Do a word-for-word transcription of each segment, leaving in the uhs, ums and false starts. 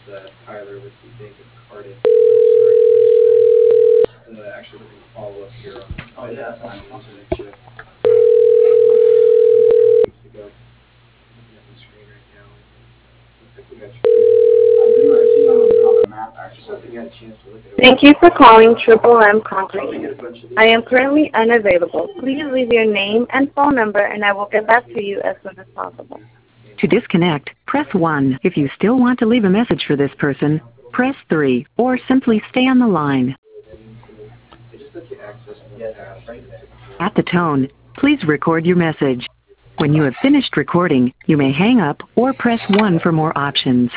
uh, Tyler with the Bank of Cardiff. Just uh, actually looking to follow up here on the Oh, yeah, that's fine. finance Awesome. relationship. Weeks ago, looking at the screen right now. Looks like we got. I do, I see on the, on the map, I just actually. haven't got a chance to look at it. Thank you for calling Triple M Probably get a Concrete. bunch of these. I am currently unavailable. Please leave your name and phone number, and I will get back to you as soon as possible. To disconnect, press one. If you still want to leave a message for this person, press three, or simply stay on the line. It just lets you access more Yes, tasks. right. At the tone, please record your message. When you have finished recording, you may hang up or press one for more options.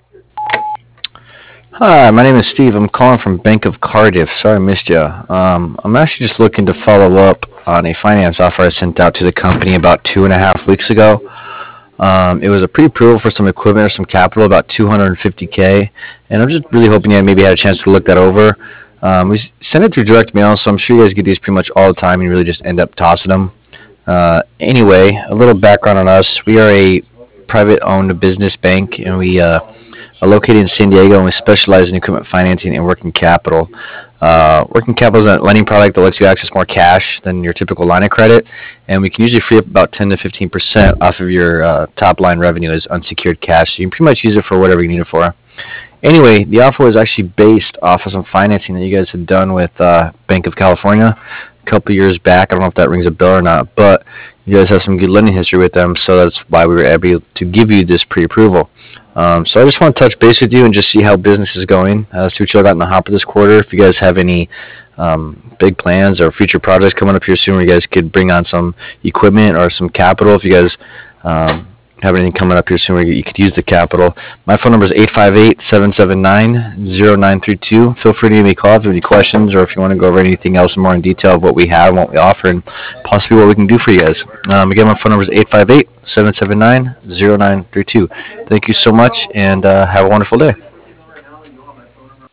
Hi, my name is Steve. I'm calling from Bank of Cardiff. Sorry I missed you. Um, I'm actually just looking to follow up on a finance offer I sent out to the company about two and a half weeks ago. Um, it was a pre-approval for some equipment or some capital, about two hundred fifty K, and I'm just really hoping you maybe had a chance to look that over. Um, we sent it through direct mail, so I'm sure you guys get these pretty much all the time and you really just end up tossing them. Uh, anyway, a little background on us. We are a private-owned business bank, and we uh, are located in San Diego, and we specialize in equipment financing and working capital. Uh, working capital is a lending product that lets you access more cash than your typical line of credit, and we can usually free up about ten to fifteen percent off of your uh, top line revenue as unsecured cash. So you can pretty much use it for whatever you need it for. Anyway, the offer was actually based off of some financing that you guys had done with uh, Bank of California a couple years back. I don't know if that rings a bell or not, but you guys have some good lending history with them, so that's why we were able to give you this pre-approval. Um, so I just want to touch base with you and just see how business is going. Uh, see what you got in the hopper this quarter. If you guys have any um, big plans or future projects coming up here soon where you guys could bring on some equipment or some capital, if you guys um, have anything coming up here soon where you could use the capital. My phone number is eight five eight, seven seven nine, zero nine three two. Feel free to give me a call if you have any questions or if you want to go over anything else more in detail of what we have and what we offer and possibly what we can do for you guys. Um, again, my phone number is eight five eight, seven seven nine, zero nine three two. Thank you so much, and uh, have a wonderful day.